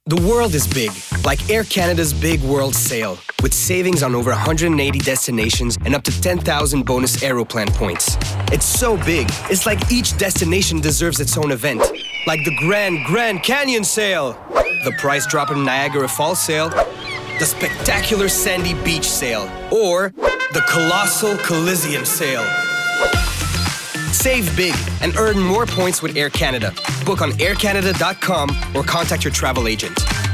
The world is big, like Air Canada's Big World Sale, with savings on over 180 destinations and up to 10,000 bonus Aeroplan points. It's so big, it's like each destination deserves its own event. Like the Grand Canyon Sale, the price drop in Niagara Falls Sale, the spectacular Sandy Beach Sale, or the colossal Coliseum Sale. Save big and earn more points with Air Canada. Book on aircanada.com or contact your travel agent.